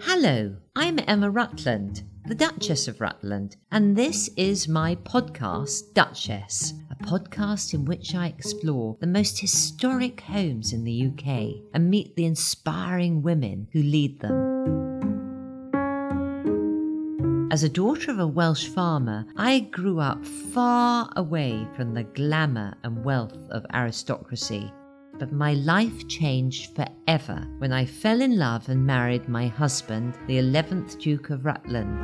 Hello, I'm Emma Rutland, the Duchess of Rutland, and this is my podcast, Duchess, a podcast in which I explore the most historic homes in the UK and meet the inspiring women who lead them. As a daughter of a Welsh farmer, I grew up far away from the glamour and wealth of aristocracy. But my life changed forever when I fell in love and married my husband, the 11th Duke of Rutland.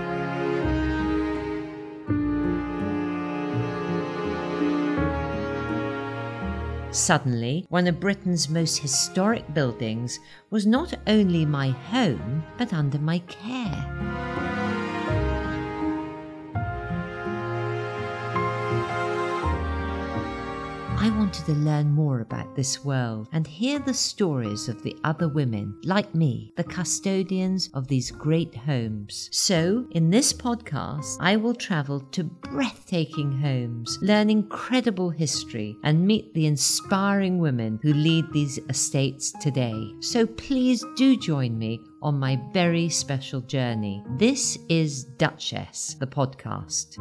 Suddenly, one of Britain's most historic buildings was not only my home, but under my care. I wanted to learn more about this world and hear the stories of the other women, like me, the custodians of these great homes. So, in this podcast, I will travel to breathtaking homes, learn incredible history, and meet the inspiring women who lead these estates today. So please do join me on my very special journey. This is Duchess, the podcast.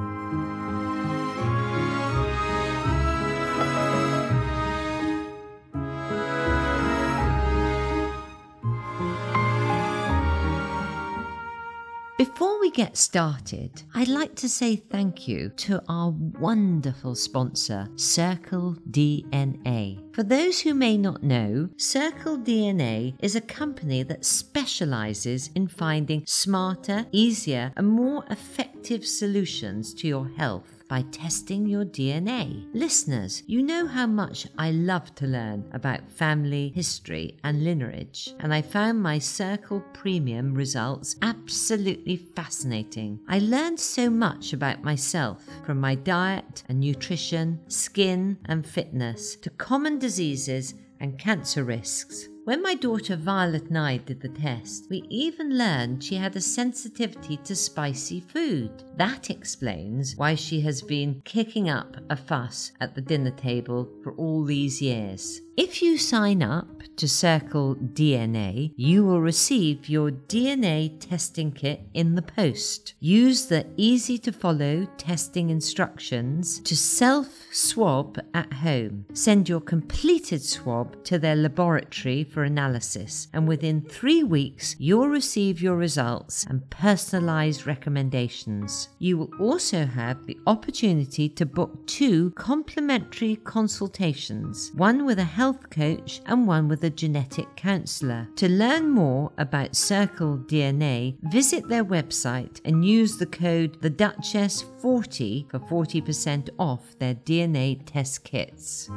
Before we get started, I'd like to say thank you to our wonderful sponsor, Circle DNA. For those who may not know, Circle DNA is a company that specializes in finding smarter, easier, and more effective solutions to your health by testing your DNA. Listeners, you know how much I love to learn about family history and lineage, and I found my Circle Premium results absolutely fascinating. I learned so much about myself, from my diet and nutrition, skin and fitness, to common diseases and cancer risks. When my daughter Violet and I did the test, we even learned she had a sensitivity to spicy food. That explains why she has been kicking up a fuss at the dinner table for all these years. If you sign up to Circle DNA, you will receive your DNA testing kit in the post. Use the easy-to-follow testing instructions to self-swab at home. Send your completed swab to their laboratory for analysis, and within 3 weeks, you'll receive your results and personalized recommendations. You will also have the opportunity to book 2 complimentary consultations, one with a health coach and one with a genetic counsellor. To learn more about Circle DNA, visit their website and use the code TheDuchess40 for 40% off their DNA test kits.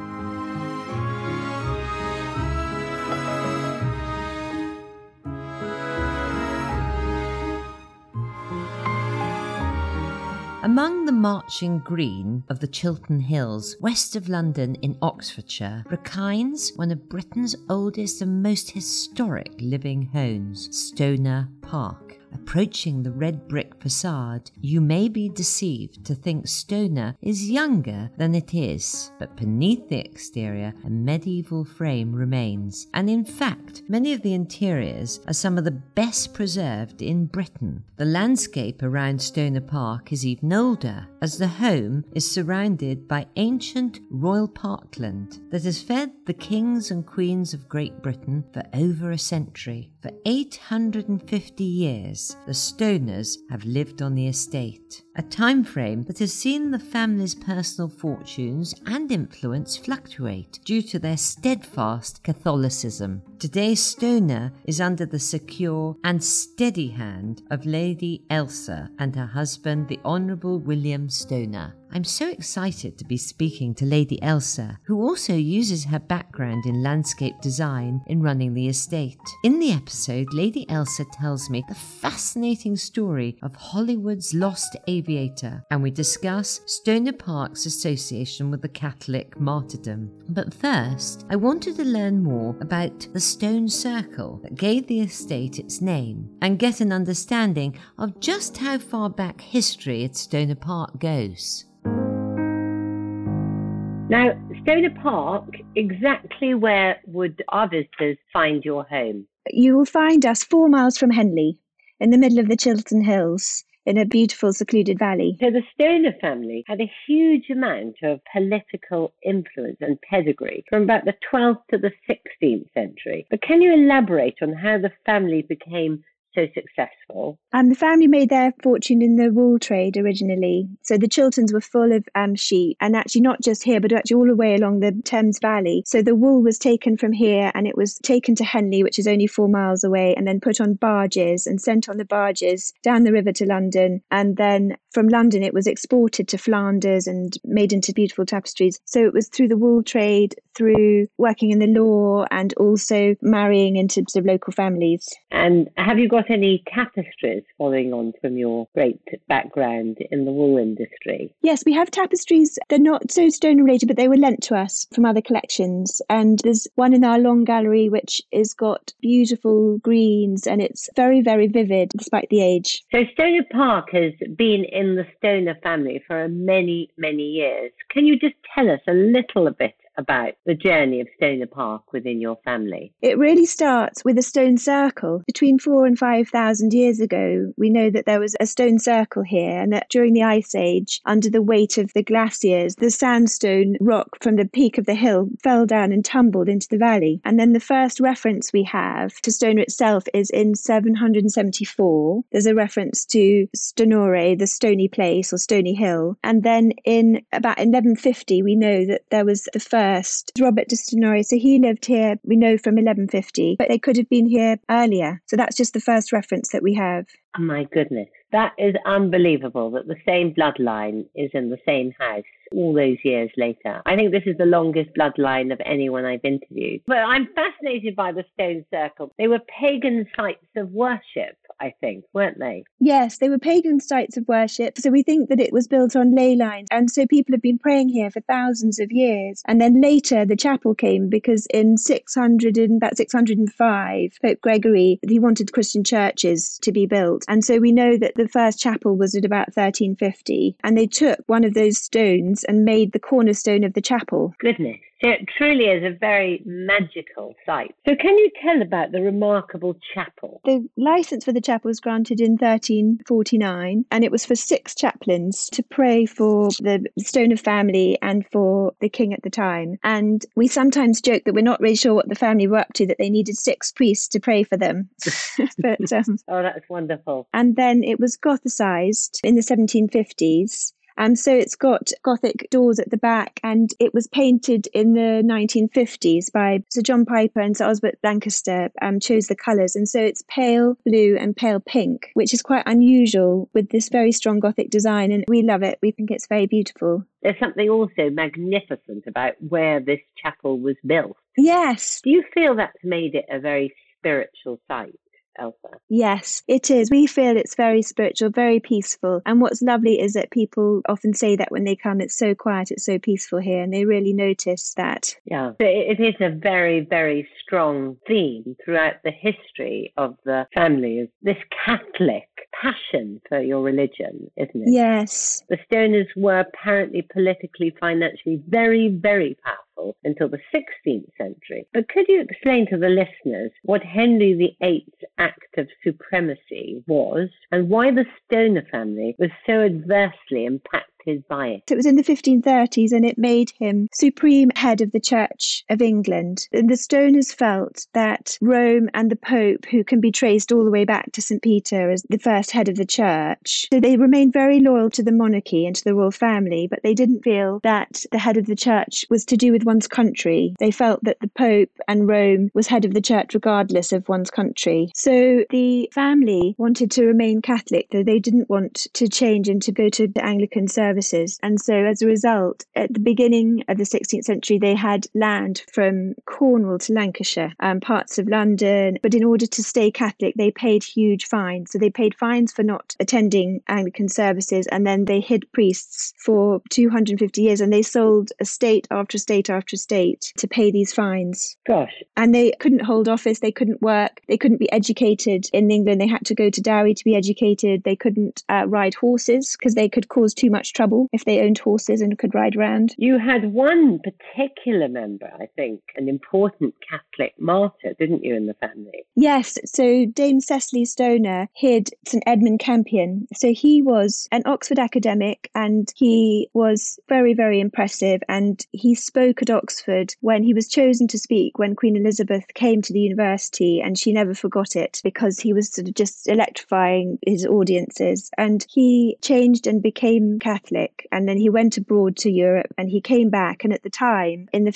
Among the marching green of the Chiltern Hills, west of London in Oxfordshire, reclines one of Britain's oldest and most historic living homes, Stoner Park. Approaching the red brick facade, you may be deceived to think Stoner is younger than it is, but beneath the exterior, a medieval frame remains, and in fact, many of the interiors are some of the best preserved in Britain. The landscape around Stoner Park is even older, as the home is surrounded by ancient royal parkland that has fed the kings and queens of Great Britain for over a century. For 850 years, the Stoners have lived on the estate, a time frame that has seen the family's personal fortunes and influence fluctuate due to their steadfast Catholicism. Today, Stoner is under the secure and steady hand of Lady Elsa and her husband, the Honourable William Stoner. I'm so excited to be speaking to Lady Elsa, who also uses her background in landscape design in running the estate. In the episode, Lady Elsa tells me the fascinating story of Hollywood's lost aviator, and we discuss Stoner Park's association with the Catholic martyrdom. But first, I wanted to learn more about the stone circle that gave the estate its name, and get an understanding of just how far back history at Stoner Park goes. Now, Stoner Park, exactly where would our visitors find your home? You will find us 4 miles from Henley, in the middle of the Chiltern Hills, in a beautiful secluded valley. So the Stoner family had a huge amount of political influence and pedigree from about the 12th to the 16th century. But can you elaborate on how the family became so successful? The family made their fortune in the wool trade originally. So the Chilterns were full of sheep, and actually not just here, but actually all the way along the Thames Valley. So the wool was taken from here and it was taken to Henley, which is only 4 miles away, and then put on barges and sent on the barges down the river to London. And then from London, it was exported to Flanders and made into beautiful tapestries. So it was through the wool trade, through working in the law, and also marrying into sort of local families. And have you got any tapestries following on from your great background in the wool industry? Yes, we have tapestries. They're not so stone related, but they were lent to us from other collections. And there's one in our long gallery which has got beautiful greens, and it's very, very vivid despite the age. So Stoner Park has been in the Stoner family for many, many years. Can you just tell us a little bit about the journey of Stoner Park within your family? It really starts with a stone circle. Between 4,000 and 5,000 years ago, we know that there was a stone circle here, and that during the Ice Age, under the weight of the glaciers, the sandstone rock from the peak of the hill fell down and tumbled into the valley. And then the first reference we have to Stoner itself is in 774. There's a reference to Stonore, the stony place or stony hill. And then in about 1150, we know that there was the first Robert de Stonore. So he lived here, we know, from 1150, but they could have been here earlier. So that's just the first reference that we have. Oh my goodness. That is unbelievable that the same bloodline is in the same house all those years later. I think this is the longest bloodline of anyone I've interviewed. But I'm fascinated by the stone circle. They were pagan sites of worship, I think, weren't they? Yes, they were pagan sites of worship. So we think that it was built on ley lines. And so people have been praying here for thousands of years. And then later the chapel came because in about 605, Pope Gregory, he wanted Christian churches to be built. And so we know that the first chapel was at about 1350. And they took one of those stones and made the cornerstone of the chapel. Goodness. So it truly is a very magical site. So can you tell about the remarkable chapel? The license for the chapel was granted in 1349, and it was for 6 chaplains to pray for the Stoner family and for the king at the time. And we sometimes joke that we're not really sure what the family were up to, that they needed 6 priests to pray for them. But, oh, that's wonderful. And then it was Gothicized in the 1750s. So it's got Gothic doors at the back, and it was painted in the 1950s by Sir John Piper and Sir Osbert Lancaster, chose the colours. And so it's pale blue and pale pink, which is quite unusual with this very strong Gothic design. And we love it. We think it's very beautiful. There's something also magnificent about where this chapel was built. Yes. Do you feel that's made it a very spiritual site, Elsa? Yes, it is. We feel it's very spiritual, very peaceful. And what's lovely is that people often say that when they come, it's so quiet, it's so peaceful here, and they really notice that. Yeah, so it is a very, very strong theme throughout the history of the family, this Catholic passion for your religion, isn't it? Yes. The Stoners were apparently politically, financially very, very powerful until the 16th century. But could you explain to the listeners what Henry VIII's Act of Supremacy was and why the Stoner family was so adversely impacted by it? It was in the 1530s, and it made him supreme head of the Church of England. And the Stoners felt that Rome and the Pope, who can be traced all the way back to St. Peter as the first head of the church, so they remained very loyal to the monarchy and to the royal family, but they didn't feel that the head of the church was to do with one's country. They felt that the Pope and Rome was head of the church regardless of one's country. So the family wanted to remain Catholic, though they didn't want to change and to go to the Anglican services. And so as a result, at the beginning of the 16th century, they had land from Cornwall to Lancashire, parts of London. But in order to stay Catholic, they paid huge fines. So they paid fines for not attending Anglican services, and then they hid priests for 250 years, and they sold estate after estate after estate to pay these fines. Gosh. And they couldn't hold office, they couldn't work, they couldn't be educated in England. They had to go to Derry to be educated. They couldn't ride horses because they could cause too much trouble trouble if they owned horses and could ride around. You had one particular member, I think, an important Catholic martyr, didn't you, in the family? Yes, so Dame Cecily Stoner hid St Edmund Campion. So he was an Oxford academic and he was very, very impressive, and he spoke at Oxford when he was chosen to speak when Queen Elizabeth came to the university, and she never forgot it because he was sort of just electrifying his audiences. And he changed and became Catholic, and then he went abroad to Europe and he came back. And at the time, in the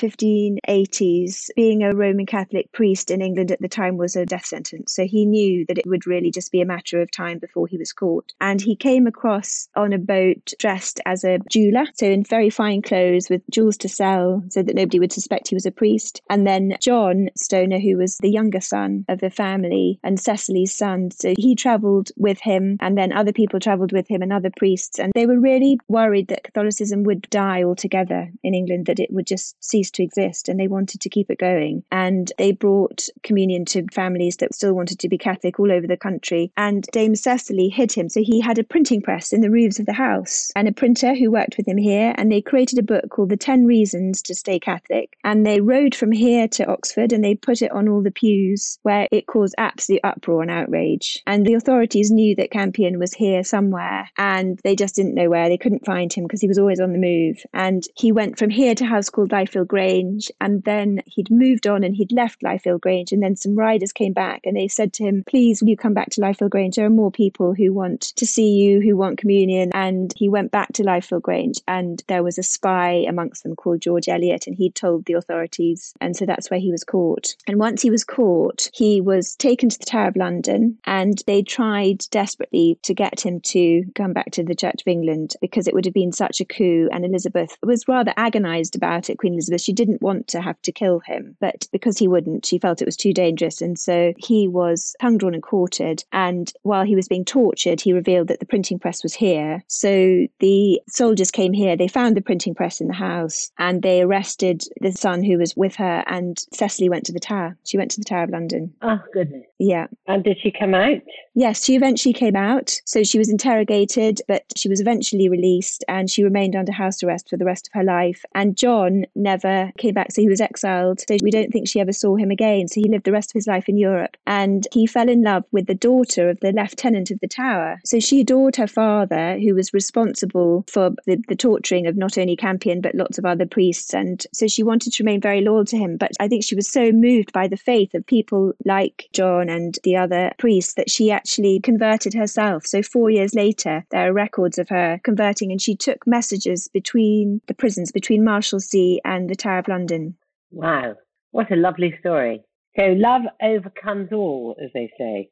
1580s, being a Roman Catholic priest in England at the time was a death sentence. So he knew that it would really just be a matter of time before he was caught. And he came across on a boat dressed as a jeweler, so in very fine clothes with jewels to sell so that nobody would suspect he was a priest. And then John Stoner, who was the younger son of the family and Cecily's son, so he travelled with him, and then other people travelled with him and other priests. And they were really worried that Catholicism would die altogether in England, that it would just cease to exist, and they wanted to keep it going. And they brought communion to families that still wanted to be Catholic all over the country. And Dame Cecily hid him. So he had a printing press in the roofs of the house and a printer who worked with him here. And they created a book called The 10 Reasons to Stay Catholic. And they rode from here to Oxford and they put it on all the pews, where it caused absolute uproar and outrage. And the authorities knew that Campion was here somewhere, and they just didn't know where. They couldn't find him because he was always on the move. And he went from here to a house called Lyfield Grange, and then he'd moved on and he'd left Lyfield Grange. And then some riders came back and they said to him, please, will you come back to Lyfield Grange? There are more people who want to see you, who want communion. And he went back to Lyfield Grange, and there was a spy amongst them called George Eliot, and he told the authorities. And so that's where he was caught. And once he was caught, he was taken to the Tower of London, and they tried desperately to get him to come back to the Church of England because it would have been such a coup. And Elizabeth was rather agonised about it, Queen Elizabeth. She didn't want to have to kill him, but because he wouldn't, she felt it was too dangerous. And so he was hung, drawn and quartered. And while he was being tortured, he revealed that the printing press was here. So the soldiers came here, they found the printing press in the house, and they arrested the son who was with her, and Cecily went to the Tower. She went to the Tower of London. Oh, goodness. Yeah. And did she come out? Yes, she eventually came out. So she was interrogated, but she was eventually released, and she remained under house arrest for the rest of her life. And John never came back, so he was exiled. So we don't think she ever saw him again. So he lived the rest of his life in Europe. And he fell in love with the daughter of the lieutenant of the Tower. So she adored her father, who was responsible for the torturing of not only Campion, but lots of other priests. And so she wanted to remain very loyal to him. But I think she was so moved by the faith of people like John and the other priests that she actually converted herself. So 4 years later, there are records of her converting, and she took messages between the prisons, between Marshalsea and the Tower of London. Wow, what a lovely story. So love overcomes all, as they say.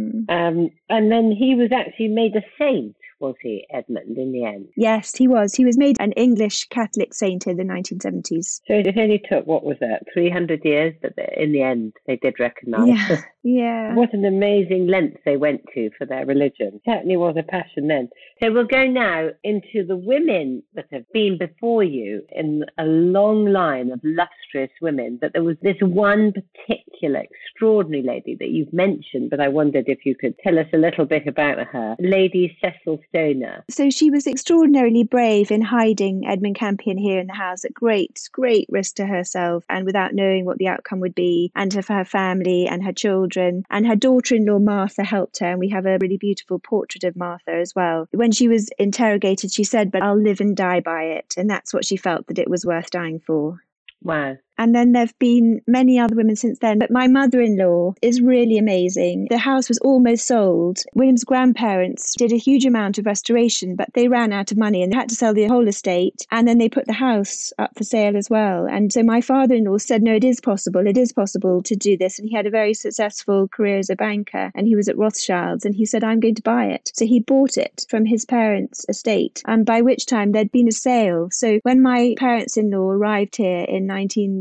And then he was actually made a saint, was he, Edmund, in the end? Yes, he was. He was made an English Catholic saint in the 1970s. So it only took, what was that, 300 years? But in the end, they did recognise. Yeah. Yeah. What an amazing length they went to for their religion. Certainly was a passion then. So we'll go now into the women that have been before you in a long line of lustrous women. But there was this one particular extraordinary lady that you've mentioned, but I wondered if you could tell us a little bit about her. Lady Cecil Stoner. So she was extraordinarily brave in hiding Edmund Campion here in the house at great risk to herself, and without knowing what the outcome would be, and to her family and her children. And her daughter-in-law Martha helped her, and we have a really beautiful portrait of Martha as well. When she was interrogated, she said, "But I'll live and die by it," and that's what she felt, that it was worth dying for. Wow. And then there have been many other women since then. But my mother-in-law is really amazing. The house was almost sold. William's grandparents did a huge amount of restoration, but they ran out of money and they had to sell the whole estate. And then they put the house up for sale as well. And so my father-in-law said, no, it is possible. It is possible to do this. And he had a very successful career as a banker. And he was at Rothschild's. And he said, I'm going to buy it. So he bought it from his parents' estate. And by which time there'd been a sale. So when my parents-in-law arrived here in 1970,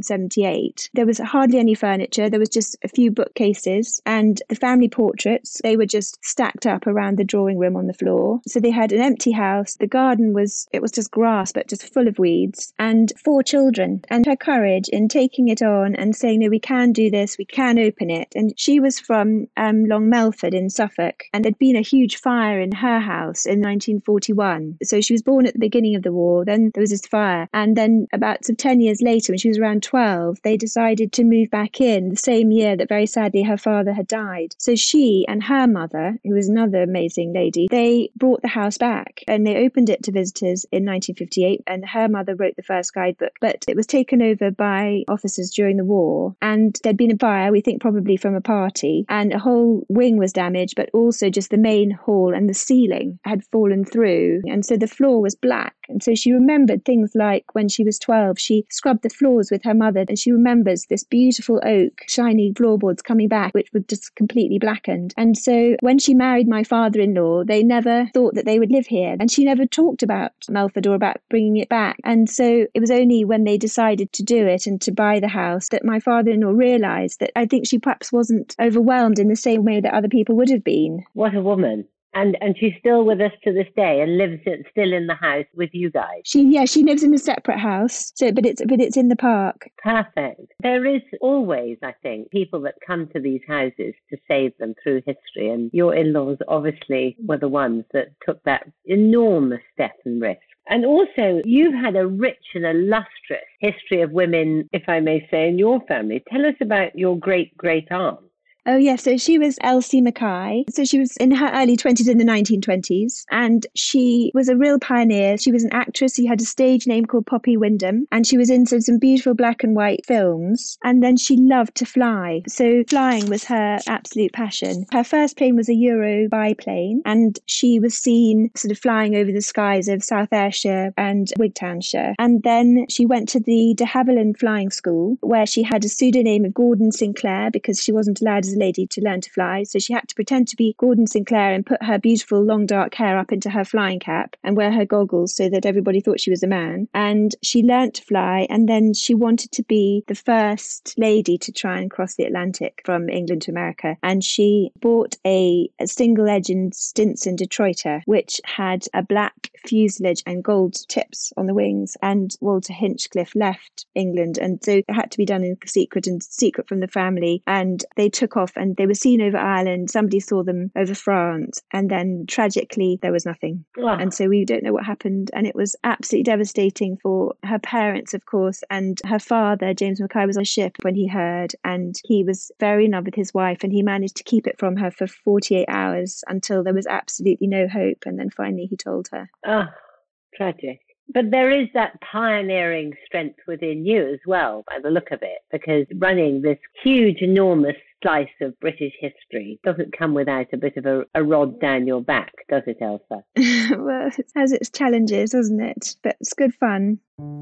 1978. There was hardly any furniture. There was just a few bookcases, and the family portraits, they were just stacked up around the drawing room on the floor. So they had an empty house. The garden was just grass, but just full of weeds, and 4 children. And her courage in taking it on and saying, no, we can do this, we can open it. And she was from Long Melford in Suffolk, and there'd been a huge fire in her house in 1941. So she was born at the beginning of the war, then there was this fire, and then about 10 years later, when she was around 12, they decided to move back in the same year that very sadly her father had died. So she and her mother, who was another amazing lady, they brought the house back and they opened it to visitors in 1958, and her mother wrote the first guidebook, but it was taken over by officers during the war, and there'd been a fire, we think probably from a party, and a whole wing was damaged, but also just the main hall and the ceiling had fallen through, and so the floor was black. And so she remembered things like when she was 12, she scrubbed the floors with her mother, and she remembers this beautiful oak, shiny floorboards coming back, which were just completely blackened. And so when she married my father-in-law, they never thought that they would live here. And she never talked about Melford or about bringing it back. And so it was only when they decided to do it and to buy the house that my father-in-law realised that I think she perhaps wasn't overwhelmed in the same way that other people would have been. What a woman. And she's still with us to this day and lives still in the house with you guys. She lives in a separate house, but it's in the park. Perfect. There is always, I think, people that come to these houses to save them through history, and your in-laws obviously were the ones that took that enormous step and risk. And also, you've had a rich and illustrious history of women, if I may say, in your family. Tell us about your great-great-aunt. Oh, yeah. So she was Elsie Mackay. So she was in her early 20s in the 1920s, and she was a real pioneer. She was an actress. She had a stage name called Poppy Wyndham, and she was in some beautiful black and white films. And then she loved to fly. So flying was her absolute passion. Her first plane was a Euro biplane, and she was seen sort of flying over the skies of South Ayrshire and Wigtownshire. And then she went to the de Havilland Flying School, where she had a pseudonym of Gordon Sinclair because she wasn't allowed as a lady to learn to fly. So she had to pretend to be Gordon Sinclair and put her beautiful long dark hair up into her flying cap and wear her goggles so that everybody thought she was a man. And she learnt to fly, and then she wanted to be the first lady to try and cross the Atlantic from England to America. And she bought a single-engined Stinson Detroiter, which had a black fuselage and gold tips on the wings. And Walter Hinchcliffe left England, and so it had to be done in secret from the family. And they took off, and they were seen over Ireland. Somebody saw them over France, and then tragically there was nothing. Wow. And so we don't know what happened, and it was absolutely devastating for her parents, of course, and her father. James Mackay was on a ship when he heard, and he was very in love with his wife, and he managed to keep it from her for 48 hours until there was absolutely no hope, and then finally he told her. Oh, tragic. But there is that pioneering strength within you as well, by the look of it, because running this huge, enormous slice of British history doesn't come without a bit of a rod down your back, does it, Elsa? Well, it has its challenges, doesn't it? But it's good fun.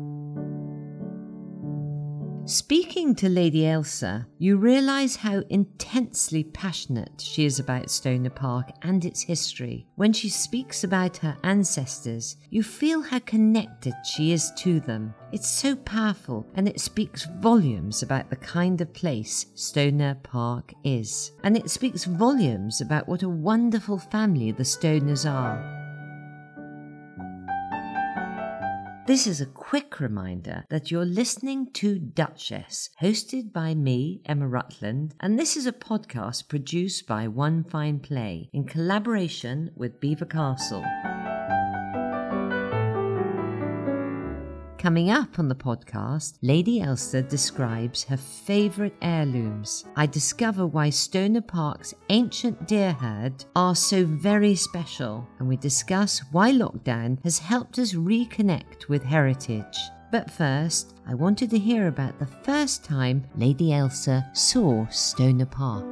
Speaking to Lady Elsa, you realise how intensely passionate she is about Stoner Park and its history. When she speaks about her ancestors, you feel how connected she is to them. It's so powerful, and it speaks volumes about the kind of place Stoner Park is. And it speaks volumes about what a wonderful family the Stoners are. This is a quick reminder that you're listening to Duchess, hosted by me, Emma Rutland, and this is a podcast produced by One Fine Play in collaboration with Belvoir Castle. Coming up on the podcast, Lady Elsa describes her favourite heirlooms. I discover why Stoner Park's ancient deer herd are so very special, and we discuss why lockdown has helped us reconnect with heritage. But first, I wanted to hear about the first time Lady Elsa saw Stoner Park.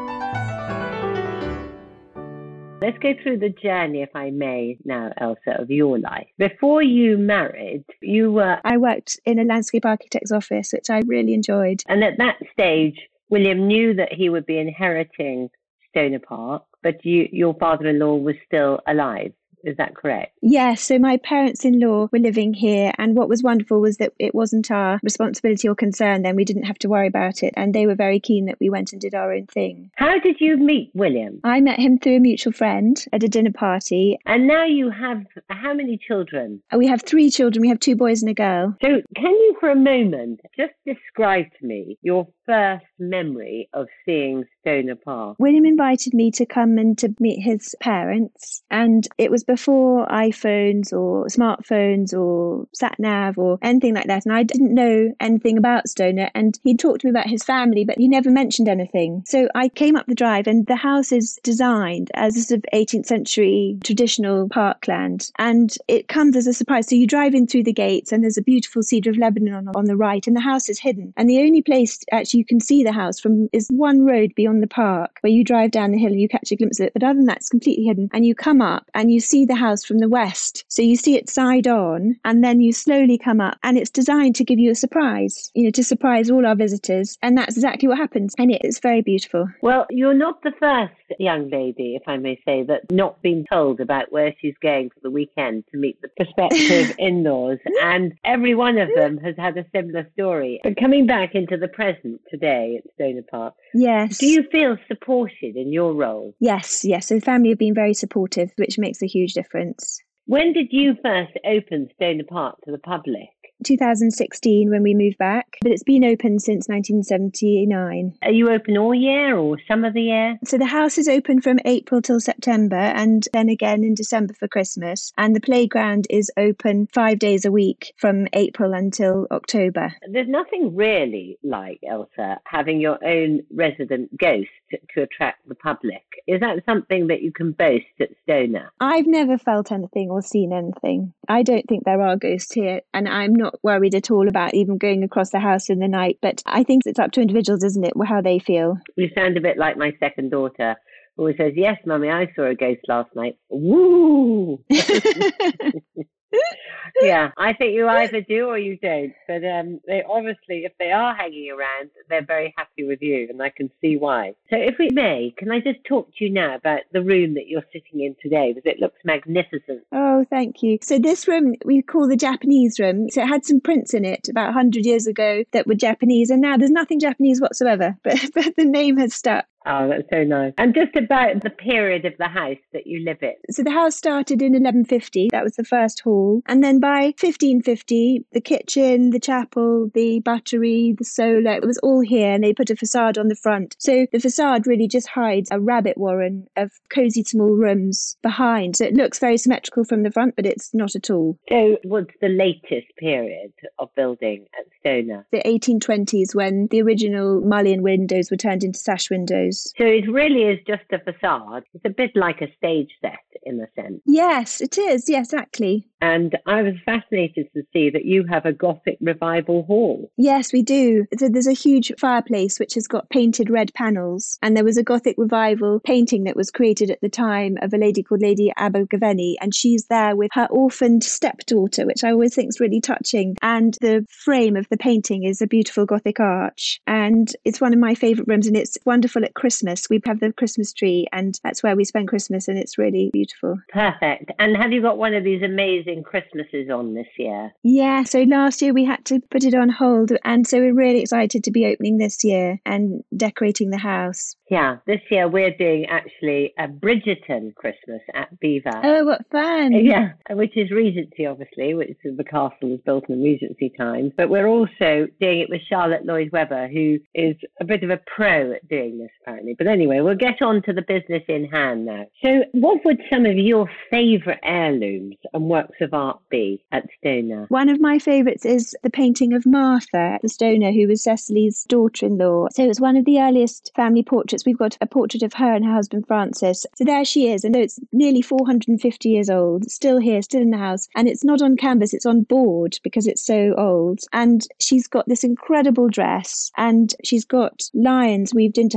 Let's go through the journey, if I may, now, Elsa, of your life. Before you married, I worked in a landscape architect's office, which I really enjoyed. And at that stage, William knew that he would be inheriting Stoner Park, but your father-in-law was still alive. Is that correct? Yes, so my parents-in-law were living here, and what was wonderful was that it wasn't our responsibility or concern then. We didn't have to worry about it, and they were very keen that we went and did our own thing. How did you meet William? I met him through a mutual friend at a dinner party. And now you have how many children? We have 3 children. We have 2 boys and a girl. So can you for a moment just describe to me your first memory of seeing Stoner Park? William invited me to come and to meet his parents, and it was before iPhones or smartphones or sat-nav or anything like that, and I didn't know anything about Stoner, and he talked to me about his family, but he never mentioned anything. So I came up the drive, and the house is designed as a sort of 18th century traditional parkland, and it comes as a surprise. So you drive in through the gates, and there's a beautiful cedar of Lebanon on the right, and the house is hidden, and the only place actually you can see the house from is one road beyond the park, where you drive down the hill and you catch a glimpse of it, but other than that it's completely hidden, and you come up and you see the house from the west, so you see it side on, and then you slowly come up, and it's designed to give you a surprise, to surprise all our visitors, and that's exactly what happens, and it's very beautiful. Well, you're not the first young lady, if I may say, that's not been told about where she's going for the weekend to meet the prospective in-laws, and every one of them has had a similar story. But coming back into the present today at Stoner Park, yes, do you feel supported in your role? Yes. So the family have been very supportive, which makes a huge difference. When did you first open Stoner Park to the public? 2016 when we moved back, but it's been open since 1979. Are you open all year or some of the year? So the house is open from April till September, and then again in December for Christmas, and the playground is open 5 days a week from April until October. There's nothing really like, Elsa, having your own resident ghost to attract the public. Is that something that you can boast at Stoner? I've never felt anything or seen anything. I don't think there are ghosts here, and I'm not worried at all about even going across the house in the night, but I think it's up to individuals, isn't it, how they feel. You sound a bit like my second daughter, who always says, "Yes, Mummy, I saw a ghost last night." Woo! Yeah, I think you either do or you don't. But they obviously, if they are hanging around, they're very happy with you, and I can see why. So if we may, can I just talk to you now about the room that you're sitting in today, because it looks magnificent. Oh, thank you. So this room we call the Japanese room. So it had some prints in it about 100 years ago that were Japanese, and now there's nothing Japanese whatsoever, but the name has stuck. Oh, that's so nice. And just about the period of the house that you live in. So the house started in 1150. That was the first hall. And then by 1550, the kitchen, the chapel, the buttery, the solar, it was all here. And they put a facade on the front. So the facade really just hides a rabbit warren of cosy small rooms behind. So it looks very symmetrical from the front, but it's not at all. So what's the latest period of building at Stoner? The 1820s, when the original mullion windows were turned into sash windows. So it really is just a facade. It's a bit like a stage set in a sense. Yes, it is. Yes, exactly. And I was fascinated to see that you have a Gothic revival hall. Yes, we do. So there's a huge fireplace which has got painted red panels. And there was a Gothic revival painting that was created at the time of a lady called Lady Abergavenny. And she's there with her orphaned stepdaughter, which I always think is really touching. And the frame of the painting is a beautiful Gothic arch. And it's one of my favourite rooms, and it's wonderful at Christmas. We have the Christmas tree, and that's where we spend Christmas, and it's really beautiful. Perfect. And have you got one of these amazing Christmases on this year? Yeah, so last year we had to put it on hold, and so we're really excited to be opening this year and decorating the house. Yeah, this year we're doing actually a Bridgerton Christmas at Belvoir. Oh, what fun! Yeah, which is Regency, obviously, which is the castle was built in Regency times. But we're also doing it with Charlotte Lloyd Webber, who is a bit of a pro at doing this, apparently. But anyway, we'll get on to the business in hand now. So what would some of your favourite heirlooms and works of art be at Stoner? One of my favourites is the painting of Martha at the Stoner, who was Cecily's daughter-in-law. So it's one of the earliest family portraits. We've got a portrait of her and her husband Francis. So there she is, and it's nearly 450 years old, still here, still in the house. And it's not on canvas, it's on board because it's so old. And she's got this incredible dress, and she's got lions weaved into her cuff.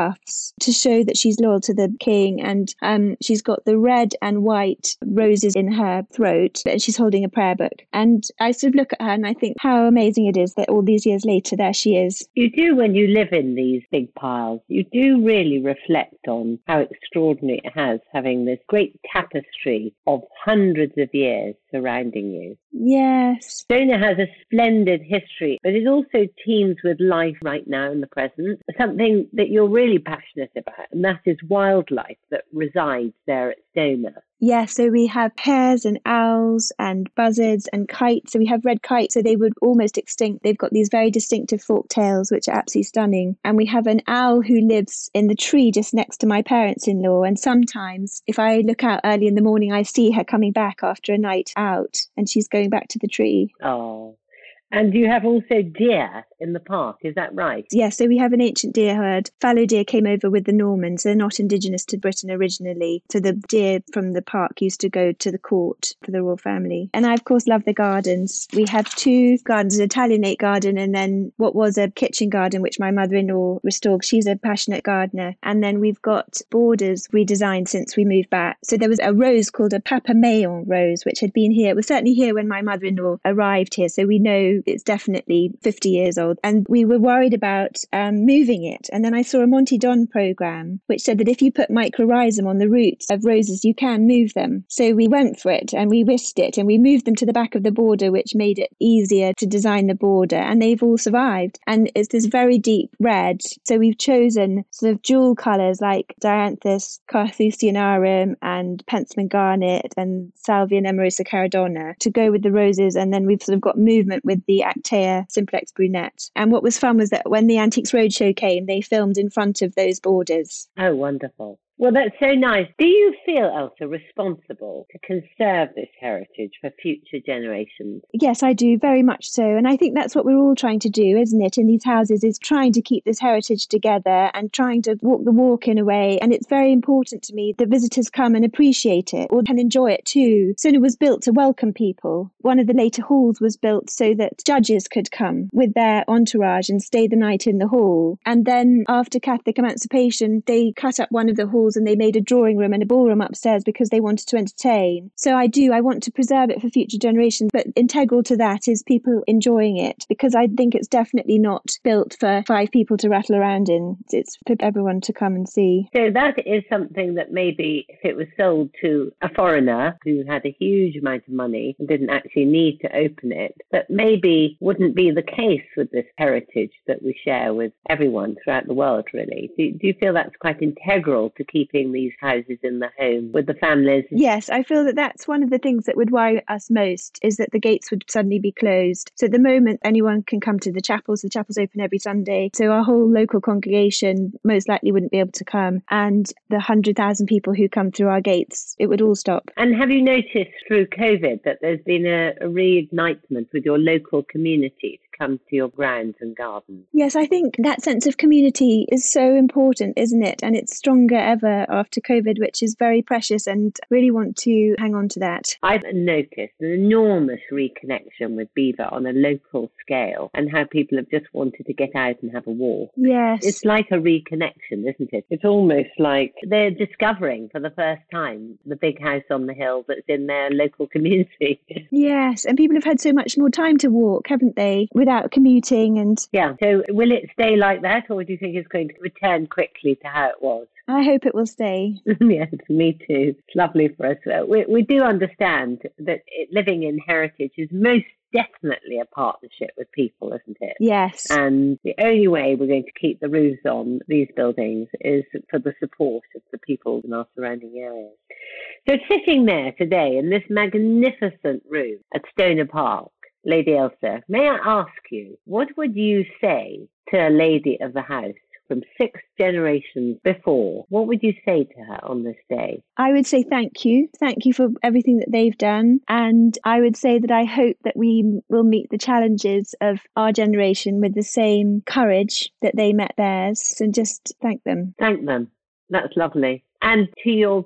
tufts to show that she's loyal to the king. And she's got the red and white roses in her throat, and she's holding a prayer book. And I sort of look at her and I think how amazing it is that all these years later, there she is. You do, when you live in these big piles, you do really reflect on how extraordinary it has, having this great tapestry of hundreds of years surrounding you. Yes. Stonor has a splendid history, but it also teems with life right now in the present, something that you're really passionate about, and that is wildlife that resides there at Stonor. Yeah, so we have hares and owls and buzzards and kites. So we have red kites, so they would almost extinct. They've got these very distinctive forked tails, which are absolutely stunning. And we have an owl who lives in the tree just next to my parents-in-law. And sometimes if I look out early in the morning, I see her coming back after a night out, and she's going back to the tree. Oh. And you have also deer in the park, is that right? Yeah, so we have an ancient deer herd. Fallow deer came over with the Normans. They're not indigenous to Britain originally. So the deer from the park used to go to the court for the royal family. And I, of course, love the gardens. We have two gardens, an Italianate garden and then what was a kitchen garden, which my mother-in-law restored. She's a passionate gardener. And then we've got borders redesigned since we moved back. So there was a rose called a Papamayon rose, which had been here. It was certainly here when my mother-in-law arrived here. So we know it's definitely 50 years old. And we were worried about moving it. And then I saw a Monty Don program, which said that if you put mycorrhizum on the roots of roses, you can move them. So we went for it and we risked it and we moved them to the back of the border, which made it easier to design the border. And they've all survived. And it's this very deep red. So we've chosen sort of jewel colours like Dianthus carthusianarum and Pensman garnet and Salvia nemorosa caradonna to go with the roses. And then we've sort of got movement with the Actaea simplex brunette. And what was fun was that when the Antiques Roadshow came, they filmed in front of those borders. Oh, wonderful. Well, that's so nice. Do you feel, Elsa, responsible to conserve this heritage for future generations? Yes, I do, very much so. And I think that's what we're all trying to do, isn't it, in these houses, is trying to keep this heritage together and trying to walk the walk in a way. And it's very important to me that visitors come and appreciate it or can enjoy it too. Stonor was built to welcome people. One of the later halls was built so that judges could come with their entourage and stay the night in the hall. And then after Catholic emancipation, they cut up one of the halls and they made a drawing room and a ballroom upstairs because they wanted to entertain. So I want to preserve it for future generations, but integral to that is people enjoying it, because I think it's definitely not built for 5 people to rattle around in. It's for everyone to come and see. So that is something that maybe if it was sold to a foreigner who had a huge amount of money and didn't actually need to open it, that maybe wouldn't be the case with this heritage that we share with everyone throughout the world, really. Do you feel that's quite integral to keeping these houses in the home with the families? Yes, I feel that that's one of the things that would worry us most, is that the gates would suddenly be closed. So at the moment, anyone can come to the chapels. The chapel's open every Sunday. So our whole local congregation most likely wouldn't be able to come. And the 100,000 people who come through our gates, it would all stop. And have you noticed through COVID that there's been a reignitement with your local community to come to your grounds and gardens? Yes, I think that sense of community is so important, isn't it? And it's stronger ever after COVID, which is very precious, and really want to hang on to that. I've noticed an enormous reconnection with Belvoir on a local scale, and how people have just wanted to get out and have a walk. Yes. It's like a reconnection, isn't it? It's almost like they're discovering for the first time the big house on the hill that's in their local community. Yes, and people have had so much more time to walk, haven't they, without commuting. And yeah, so will it stay like that, or do you think it's going to return quickly to how it was? I hope it will stay. Yes, me too. It's lovely for us. We do understand that living in heritage is most definitely a partnership with people, isn't it? Yes. And the only way we're going to keep the roofs on these buildings is for the support of the people in our surrounding areas. So sitting there today in this magnificent room at Stonor Park, Lady Elsa, may I ask you, what would you say to a lady of the house from 6 generations before? What would you say to her on this day? I would say thank you. Thank you for everything that they've done. And I would say that I hope that we will meet the challenges of our generation with the same courage that they met theirs, and just thank them. Thank them. That's lovely. And to your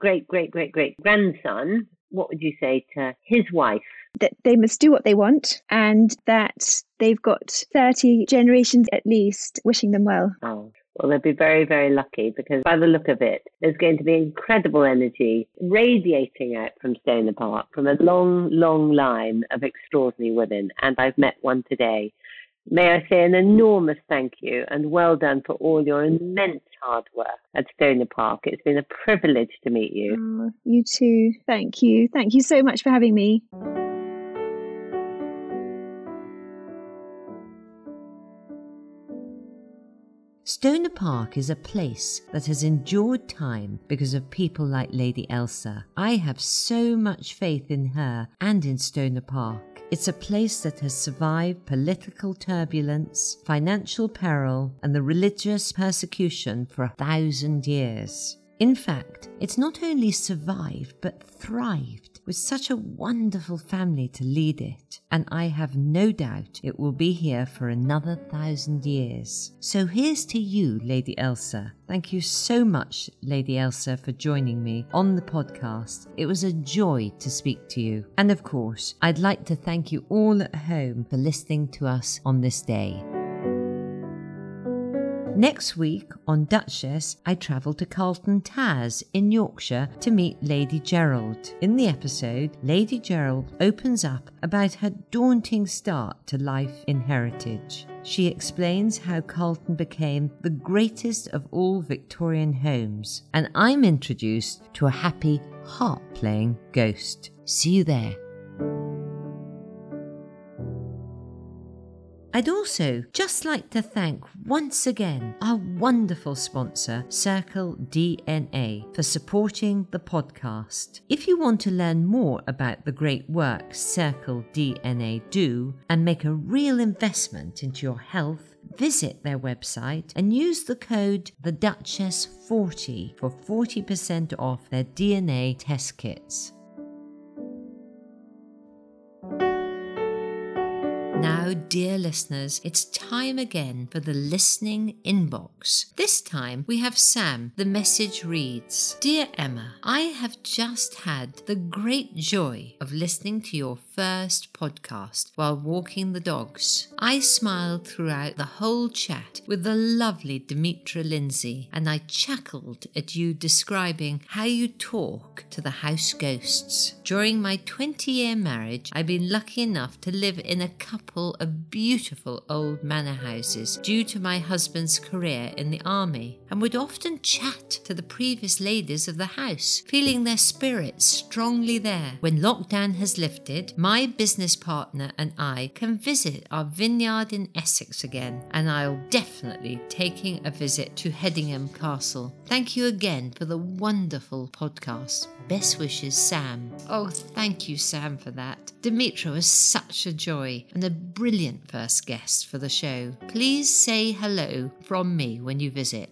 great-great-great-great-great-grandson, what would you say to his wife? That they must do what they want, and that they've got 30 generations at least wishing them well. Oh, Well, they'll be very, very lucky because by the look of it, there's going to be incredible energy radiating out from Stoner Park from a long, long line of extraordinary women. And I've met one today. May I say an enormous thank you and well done for all your immense hard work at Stoner Park. It's been a privilege to meet you. Oh, you too. Thank you. Thank you so much for having me. Stoner Park is a place that has endured time because of people like Lady Elsa. I have so much faith in her and in Stoner Park. It's a place that has survived political turbulence, financial peril, and the religious persecution for 1,000 years. In fact, it's not only survived but thrived with such a wonderful family to lead it, and I have no doubt it will be here for another 1,000 years. So here's to you, Lady Elsa. Thank you so much, Lady Elsa, for joining me on the podcast. It was a joy to speak to you. And of course, I'd like to thank you all at home for listening to us on this day. Next week on Duchess, I travel to Carlton Taz in Yorkshire to meet Lady Gerald. In the episode, Lady Gerald opens up about her daunting start to life in heritage. She explains how Carlton became the greatest of all Victorian homes, and I'm introduced to a happy, harp-playing ghost. See you there. I'd also just like to thank once again our wonderful sponsor, Circle DNA, for supporting the podcast. If you want to learn more about the great work Circle DNA do and make a real investment into your health, visit their website and use the code TheDuchess40 for 40% off their DNA test kits. Now, dear listeners, it's time again for the listening inbox. This time we have Sam. The message reads, Dear Emma, I have just had the great joy of listening to your first podcast while walking the dogs. I smiled throughout the whole chat with the lovely Demetra Lindsay, and I chuckled at you describing how you talk to the house ghosts. During my 20-year marriage, I've been lucky enough to live in a couple of beautiful old manor houses due to my husband's career in the army, and would often chat to the previous ladies of the house, feeling their spirits strongly there. When lockdown has lifted, my business partner and I can visit our vineyard in Essex again, and I'll definitely taking a visit to Headingham Castle. Thank you again for the wonderful podcast. Best wishes, Sam. Oh, thank you, Sam, for that. Demetra was such a joy and a brilliant first guest for the show. Please say hello from me when you visit.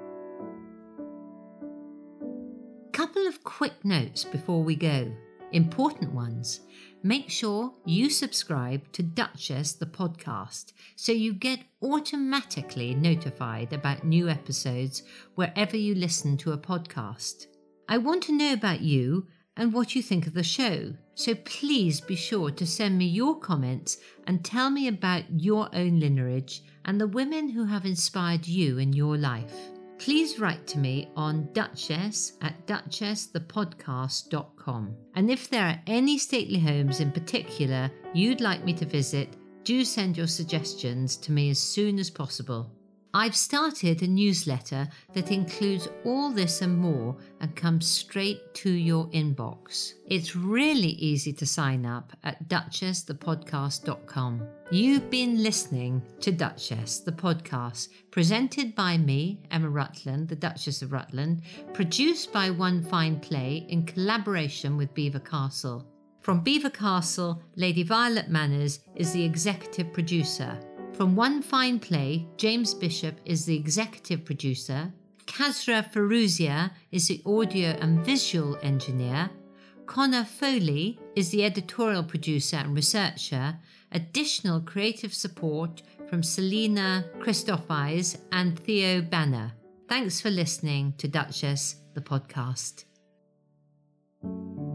Couple of quick notes before we go. Important ones. Make sure you subscribe to Duchess the podcast so you get automatically notified about new episodes wherever you listen to a podcast. I want to know about you and what you think of the show, so please be sure to send me your comments and tell me about your own lineage and the women who have inspired you in your life. Please write to me on duchess@duchessthepodcast.com. And if there are any stately homes in particular you'd like me to visit, do send your suggestions to me as soon as possible. I've started a newsletter that includes all this and more and comes straight to your inbox. It's really easy to sign up at duchessthepodcast.com. You've been listening to Duchess, the podcast, presented by me, Emma Rutland, the Duchess of Rutland, produced by One Fine Play in collaboration with Belvoir Castle. From Belvoir Castle, Lady Violet Manners is the executive producer. From One Fine Play, James Bishop is the executive producer, Kazra Feruzia is the audio and visual engineer, Connor Foley is the editorial producer and researcher, additional creative support from Selena Christophis and Theo Banner. Thanks for listening to Duchess, the podcast.